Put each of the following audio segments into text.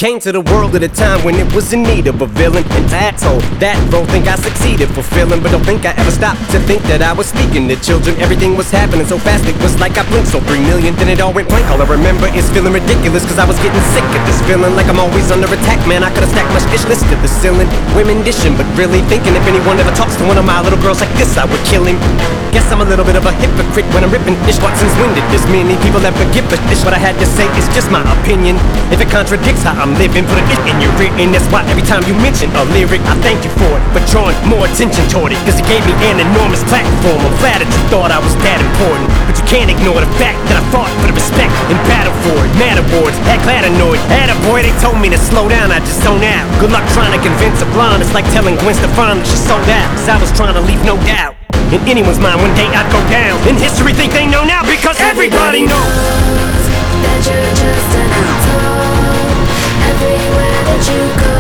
came to the world at a time when it was in need of a villain. And asshole, that role think I succeeded fulfilling. But don't think I ever stopped to think that I was speaking to children. Everything was happening so fast, it was like I blinked. So 3 million, then it all went blank. All I remember is feeling ridiculous, cause I was getting sick of this feeling like I'm always under attack. Man, I could've stacked my ish list to the ceiling. Women dishing, but really thinking if anyone ever talks to one of my little girls like this, I would kill him. Guess I'm a little bit of a hypocrite when I'm ripping ish. Watson's winded. This many people ever give a ish. What I had to say is just my opinion. If it contradicts how I'm living, put an ish in your ear. And that's why every time you mention a lyric, I thank you for it, but drawing more attention toward it, cause it gave me an enormous platform. I'm flattered you thought I was that important, but you can't ignore the fact that I fought for the respect and battle for it. Mad awards, had glad annoyed. Had a boy, they told me to slow down, I just zone out. Good luck trying to convince a blonde. It's like telling Gwen Stefani that she sold out, cause I was trying to leave no doubt in anyone's mind one day I'd go down. In history think they know now because everybody knows that you're just an asshole. Everywhere that you go,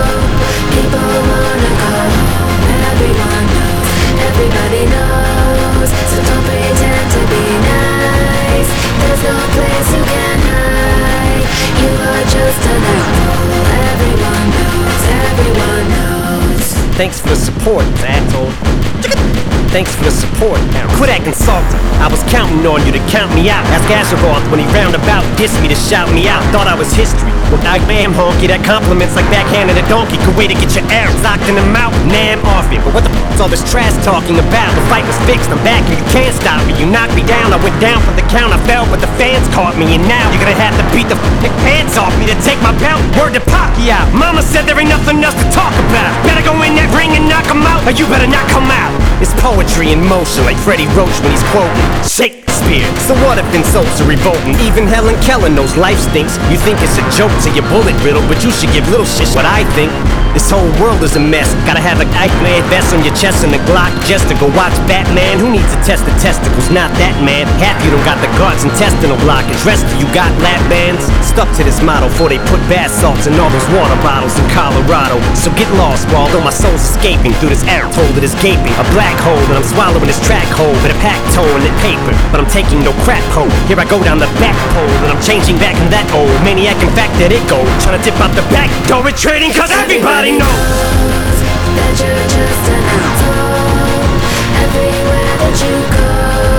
people wanna go. Everyone knows, everybody knows. So don't pretend to be nice. There's no place you can hide. You are just an asshole. Everyone knows, everyone knows. Thanks for the support, asshole. Thanks for the support. Quit acting salty. I was counting on you to count me out. Ask Azeroth when he roundabout dissed me to shout me out. Thought I was history. Well, I am honky. That compliments like backhanded a donkey. Good way to get your arrows locked in the mouth. Nah, I'm off it. But what the f***'s all this trash talking about? The fight was fixed. I'm back and you can't stop me. You knocked me down. I went down for the count. I fell, but the fans caught me. And now you're gonna have to beat the f***ing pants off me to take my belt. Word to Pacquiao. Mama said there ain't nothing else to talk about. Better go in that ring and knock him out, or you better not come out. It's poetry in motion, like Freddie Roach when he's quoting Shakespeare. So what if insults are revolting? Even Helen Keller knows life stinks. You think it's a joke to your bullet riddle, but you should give little shit what I think. This whole world is a mess. Gotta have a nightmare vest on your chest and a Glock just to go watch Batman. Who needs to test the testicles? Not that man. Half you don't got the guards intestinal blockage. Rest of you got lap bands. Stuck to this motto before they put bath salts in all those water bottles in Colorado. So get lost, while although my soul's escaping through this air hole that is gaping. A black hole and I'm swallowing this track hole with a packed toe and lit paper. But I'm taking no crap hole. Here I go down the back pole and I'm changing back in that old maniac. In fact that it go trying to dip out the back door retreating, cause everybody knows that you're just an asshole. Everywhere that you go,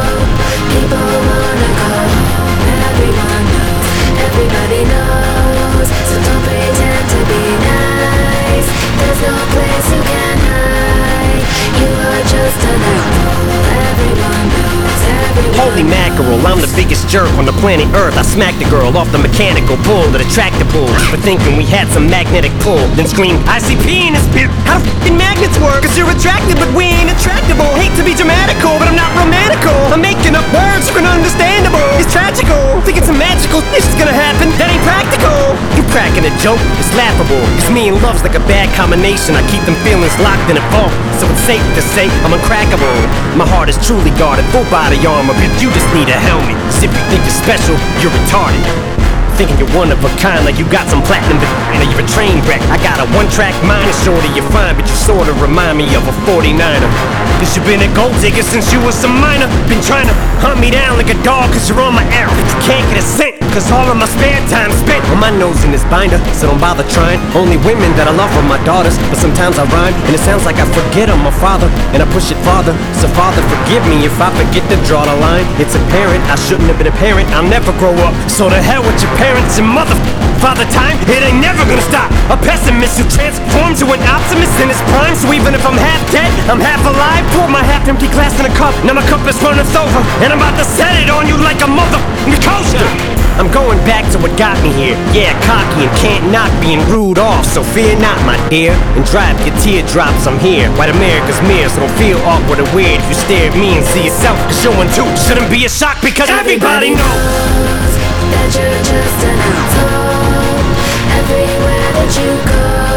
people wanna go. Everyone knows, everybody knows. So don't pretend to be nice. There's no place you can hide. You are just an asshole. Everyone knows, everyone Holy mackerel, I'm the biggest jerk on the planet Earth. I smacked the girl off the mechanical bull that attracted bulls for thinking we had some magnetic pull. Then screamed, ICP in his beard. How the f***ing magnets work? Cause you're attracted but we ain't attractable. Hate to be dramatical, but I'm not romantical. I'm making up words for ununderstandable. It's tragical, thinking some magical shit's gonna happen. That ain't practical. You cracking a joke, it's laughable. Cause me and love's like a bad combination. I keep them feelings locked in a vault, so it's safe to say I'm uncrackable. My heart is truly guarded, full body armor, but you just need a helmet. Cause if you think you're special, you're retarded. Thinking you're one of a kind, like you got some platinum, but you're a train wreck. I got a one-track mind, and shorty you're fine, but you sorta remind me of a 49er. Cause you been a gold digger since you was a minor. Been trying to hunt me down like a dog, cause you're on my arrow. But you can't get a cent, cause all of my spare time spent on my nose in this binder. So don't bother trying. Only women that I love are my daughters, but sometimes I rhyme, and it sounds like I forget I'm a father, and I push it farther. So father, forgive me if I forget to draw the line. It's apparent I shouldn't have been a parent. I'll never grow up, so to hell with your parents and mother. Father time, it ain't never gonna stop. A pessimist who transforms to an optimist in his prime. So even if I'm half dead, I'm half alive. Pour my half-empty glass in a cup. Now my cup is runneth over, and I'm about to set it on you like a mother coaster. I'm going back to what got me here. Yeah, cocky and can't knock being rude off. So fear not, my dear, and drive your teardrops. I'm here, white America's mirror, so don't feel awkward or weird if you stare at me and see yourself. Cause you're one too shouldn't be a shock, because everybody knows that you're just an asshole. Everywhere that you go,